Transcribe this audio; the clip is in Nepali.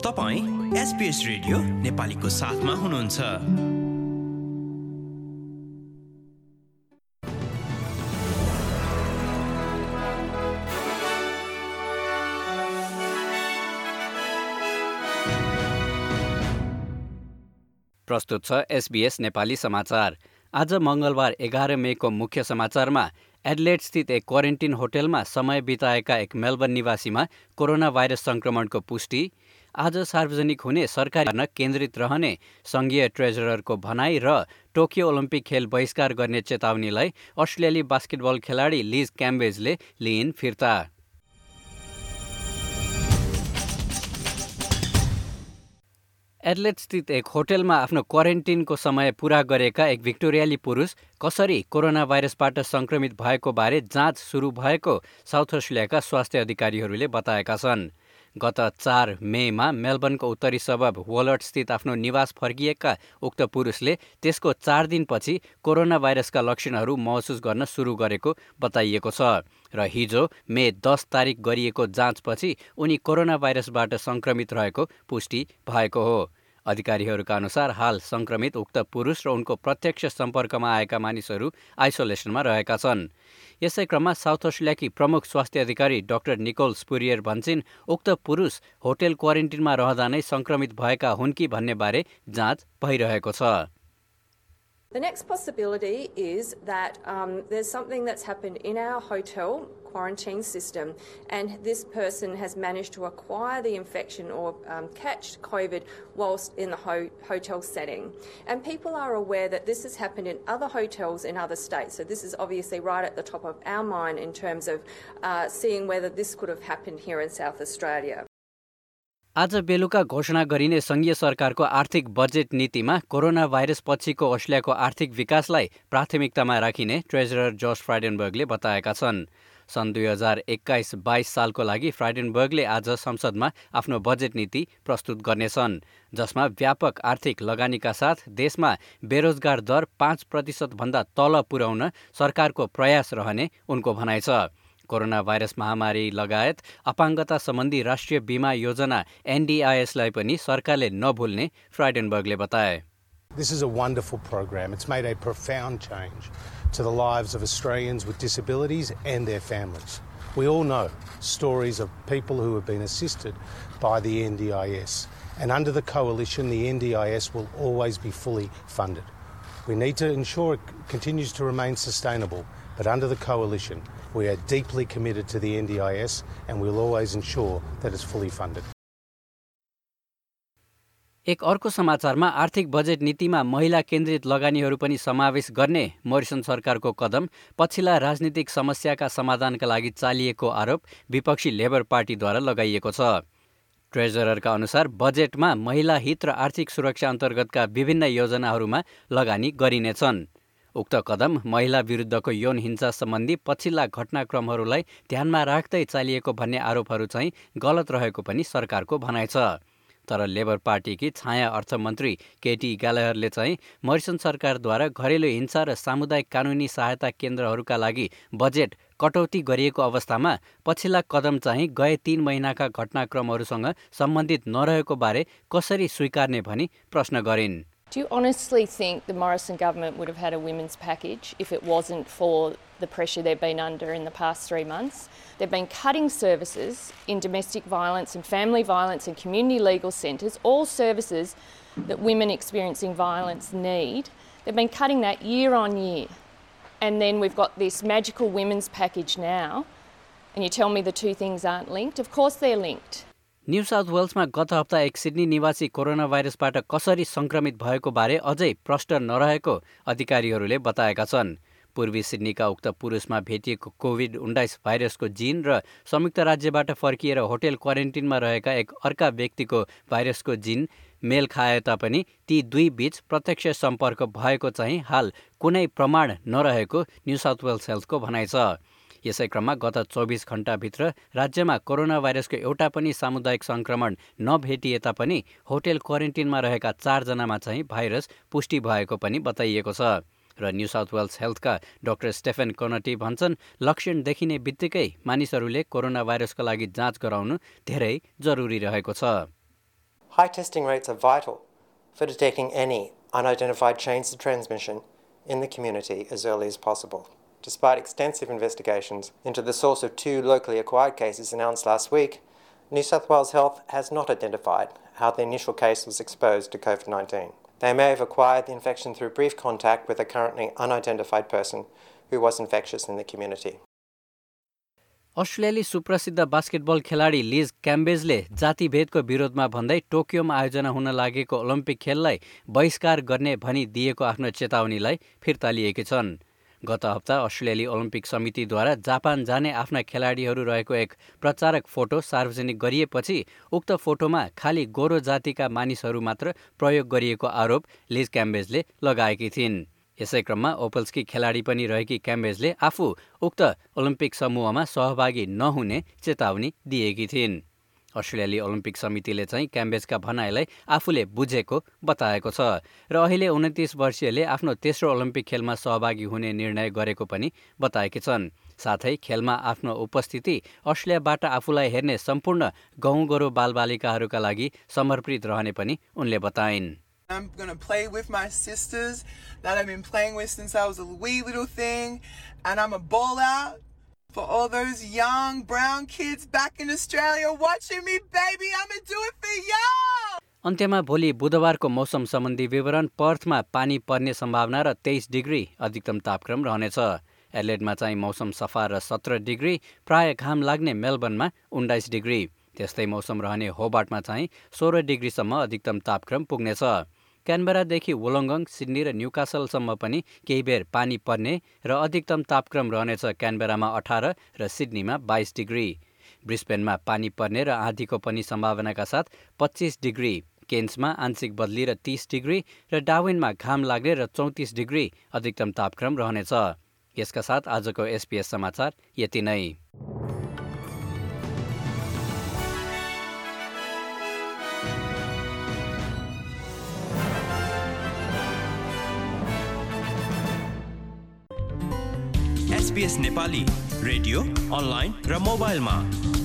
तपाईं SBS रेडियो नेपालीको साथमा हुनुहुन्छ। प्रस्तुत छ SBS नेपाली समाचार। आज मंगलबार 11 मेको मुख्य समाचारमा एडलेड स्थित एक क्वारेन्टिन होटलमा समय बिताएका एक मेलबर्न निवासीमा कोरोना भाइरस संक्रमणको पुष्टि, आज सार्वजनिक हुने सरकारी केन्द्रित रहने संघीय ट्रेजररको भनाई र टोकियो ओलम्पिक खेल बहिष्कार गर्ने चेतावनीलाई अस्ट्रेलियाली बास्केटबल खेलाडी लिज क्याम्बेजले लिइन् फिर्ता। एडलेड स्थित एक होटलमा आफ्नो क्वारेन्टिनको समय पूरा गरेका एक भिक्टोरियाली पुरुष कसरी कोरोना भाइरसबाट संक्रमित भएको बारे जाँच सुरु भएको साउथ अस्ट्रेलियाका स्वास्थ्य अधिकारीहरूले बताएका छन्। गत 4 मेमा मेलबर्नको उत्तरी सबब वोलर्ट स्थित आफ्नो निवास फर्किएका उक्त पुरुषले त्यसको 4 दिनपछि कोरोना भाइरसका लक्षणहरू महसुस गर्न सुरु गरेको बताइएको छ र हिजो मे 10 तारिक गरिएको जाँचपछि उनी कोरोना भाइरसबाट संक्रमित रहेको पुष्टि भएको हो। अधिकारीहरूका अनुसार हाल संक्रमित उक्त पुरुष र उनको प्रत्यक्ष सम्पर्कमा आएका मानिसहरू आइसोलेसनमा रहेका छन्। यसै क्रममा साउथ अस्ट्रेलियाकी प्रमुख स्वास्थ्य अधिकारी डाक्टर निकोल स्पुरियर भन्छन् उक्त पुरुष होटल क्वारेन्टिनमा रहँदा नै संक्रमित भएका हुन् कि भन्ने बारे जाँच भइरहेको छ। The next possibility is that there's something that's happened in our hotel quarantine system and this person has managed to acquire the infection or catch COVID whilst in the hotel setting. And people are aware that this has happened in other hotels in other states. So this is obviously right at the top of our mind in terms of seeing whether this could have happened here in South Australia. आज बेलुका घोषणा गरिने संघीय सरकारको आर्थिक बजेट नीतिमा कोरोना भाइरस पछिको अस्ट्रेलियाको आर्थिक विकासलाई प्राथमिकतामा राखिने ट्रेजरर जोश फ्राइडेनबर्गले बताएका छन्। सन् 2021-22 सालको लागि फ्राइडेनबर्गले आज संसदमा आफ्नो बजेट नीति प्रस्तुत गर्नेछन्, जसमा व्यापक आर्थिक लगानीका साथ देशमा बेरोजगार दर 5% भन्दा तल पुर्याउन सरकारको प्रयास रहने उनको भनाइ छ। कोरोना भाइरस महामारी लगायत अपाङ्गता सम्बन्धी राष्ट्रिय बीमा योजना NDIS-लाई पनि सरकारले नभुल्ने फ्राइडेनबर्गले बताए। This is a wonderful program. It's made a profound change to the lives of Australians with disabilities and their families. We all know stories of people who have been assisted by the NDIS. And under the coalition, the NDIS will always be fully funded. We need to ensure it continues to remain sustainable. But under the coalition, we are deeply committed to the NDIS and we'll always ensure that it's fully funded. एक अर्को समाचारमा आर्थिक बजेट नीतिमा महिला केन्द्रित लगानीहरू पनि समावेश गर्ने मोरिसन सरकारको कदम पछिल्ला राजनीतिक समस्याका समाधानका लागि चालिएको आरोप विपक्षी लेबर पार्टीद्वारा लगाइएको छ। ट्रेजररका अनुसार बजेटमा महिला हित र आर्थिक सुरक्षा अन्तर्गतका विभिन्न योजनाहरूमा लगानी गरिनेछन्। उक्त कदम महिला विरुद्धको यौन हिंसा सम्बन्धी पछिल्ला घटनाक्रमहरूलाई ध्यानमा राख्दै चालिएको भन्ने आरोपहरू चाहिँ गलत रहेको पनि सरकारको भनाइ छ। तर लेबर पार्टीकी छाया अर्थमन्त्री केटी ग्यालेहरले चाहिँ मोरिसन सरकारद्वारा घरेलु हिंसा र सामुदायिक कानुनी सहायता केन्द्रहरूका लागि बजेट कटौती गरिएको अवस्थामा पछिल्ला कदम चाहिँ गए 3 महिनाका घटनाक्रमहरूसँग सम्बन्धित नरहेको बारे कसरी स्वीकार्ने भनी प्रश्न गरिन्। Do you honestly think the Morrison government would have had a women's package if it wasn't for the pressure they've been under in the past 3 months? They've been cutting services in domestic violence and family violence and community legal centres, all services that women experiencing violence need. They've been cutting that year on year. And then we've got this magical women's package now, and you tell me the two things aren't linked? Of course they're linked. New South वेल्समा गत हप्ता एक सिडनी निवासी कोरोना भाइरसबाट कसरी संक्रमित भएको बारे अझै प्रष्ट नरहेको अधिकारीहरूले बताएका छन्। पूर्वी सिडनीका उक्त पुरुषमा भेटिएको कोभिड-19 भाइरसको जिन र संयुक्त राज्यबाट फर्किएर होटल क्वारेन्टिनमा रहेका एक अर्का व्यक्तिको भाइरसको जिन मेल खाए तापनि ती दुई बीच प्रत्यक्ष सम्पर्क भएको चाहिँ हाल कुनै प्रमाण नरहेको न्यू साउथ वेल्स हेल्थको भनाइ छ। यसै क्रममा गत 24 घण्टाभित्र राज्यमा कोरोना भाइरसको एउटा पनि सामुदायिक संक्रमण नभेटिए तापनि होटल क्वारेन्टिनमा रहेका 4 जनामा चाहिँ भाइरस पुष्टि भएको पनि बताइएको छ। र न्यू साउथ वेल्स हेल्थका डाक्टर स्टेफन कोनटी भन्छन् लक्षण देखिने बित्तिकै मानिसहरूले कोरोना भाइरसका लागि जाँच गराउनु धेरै जरुरी रहेको छ। High testing rates are vital for detecting any unidentified chains of transmission in the community as early as possible. Despite extensive investigations into the source of 2 locally acquired cases announced last week, New South Wales Health has not identified how the initial case was exposed to COVID-19. They may have acquired the infection through brief contact with a currently unidentified person who was infectious in the community. अस्ट्रेलियाली सुप्रसिद्ध बास्केटबल खेलाडी लिज क्याम्बेजले जातिभेदको विरोधमा भन्दै टोकियोमा आयोजना हुन लागेको ओलम्पिक खेललाई बहिष्कार गर्ने भनी दिएको आफ्नो चेतावनीलाई फिर्ता लिएकी छन्। गत हप्ता अस्ट्रेलियाली ओलम्पिक समितिद्वारा जापान जाने आफ्ना खेलाडीहरू रहेको एक प्रचारक फोटो सार्वजनिक गरिएपछि उक्त फोटोमा खाली गोरो जातिका मानिसहरू मात्र प्रयोग गरिएको आरोप लिज क्याम्बेजले लगाएकी थिइन्। यसै क्रममा ओपल्सकी खेलाडी पनि रहेकी क्याम्बेजले आफू उक्त ओलम्पिक समूहमा सहभागी नहुने चेतावनी दिएकी थिइन्। अस्ट्रेलियाली ओलम्पिक समितिले चाहिँ क्याम्बेजका भनाइलाई आफूले बुझेको बताएको छ र अहिले 29 वर्षीयले आफ्नो तेस्रो ओलम्पिक खेलमा सहभागी हुने निर्णय गरेको पनि बताएकी छन्। साथै खेलमा आफ्नो उपस्थिति अस्ट्रेलियाबाट आफूलाई हेर्ने सम्पूर्ण गाउँगोरो बालबालिकाहरूका लागि समर्पित रहने पनि उनले बताइन्। I'm going to play with my sisters that I've been playing with since I was a wee little thing, and I'm a ball out for all those young brown kids back in Australia watching me, baby. I'm going to do it for y'all. अन्त्यमा भोलि बुधबारको मौसम सम्बन्धी विवरण। पर्थमा पानी पर्ने सम्भावना र 23 डिग्री अधिकतम तापक्रम रहनेछ। एडलेडमा चाहिँ मौसम सफा र 17 डिग्री, प्राय घाम लाग्ने मेलबर्नमा 19 डिग्री। त्यस्तै मौसम रहने होबार्टमा चाहिँ 16 डिग्रीसम्म अधिकतम तापक्रम पुग्नेछ। क्यानबेरादेखि वोलोङ्गङ, सिडनी र न्युकासलसम्म पनि केही बेर पानी पर्ने र अधिकतम तापक्रम रहनेछ। क्यानबेरामा 18 र सिडनीमा 22 डिग्री। ब्रिस्बेनमा पानी पर्ने र आँधीको पनि सम्भावनाका साथ 25 डिग्री। केन्समा आंशिक बदली र 30 डिग्री र डार्विनमा घाम लाग्ने र 34 डिग्री अधिकतम तापक्रम रहनेछ। यसका साथ आजको SBS समाचार यति नै। SBS नेपाली रेडियो, अनलाइन र मोबाइलमा